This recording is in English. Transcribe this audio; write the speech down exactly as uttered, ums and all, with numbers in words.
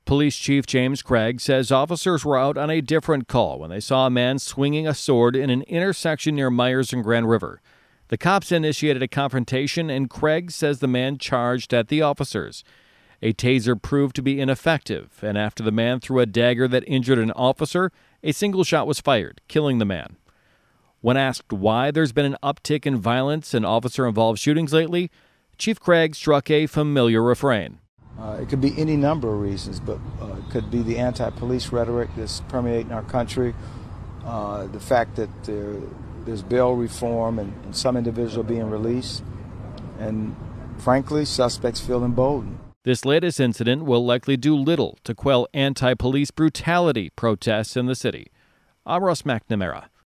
Police Chief James Craig says officers were out on a different call when they saw a man swinging a sword in an intersection near Myers and Grand River. The cops initiated a confrontation, and Craig says the man charged at the officers. A taser proved to be ineffective, and after the man threw a dagger that injured an officer, a single shot was fired, killing the man. When asked why there's been an uptick in violence and officer-involved shootings lately, Chief Craig struck a familiar refrain. Uh, it could be any number of reasons, but uh, it could be the anti-police rhetoric that's permeating our country, uh, the fact that there, there's bail reform and, and some individuals are being released, and frankly, suspects feel emboldened. This latest incident will likely do little to quell anti-police brutality protests in the city. I'm Russ McNamara.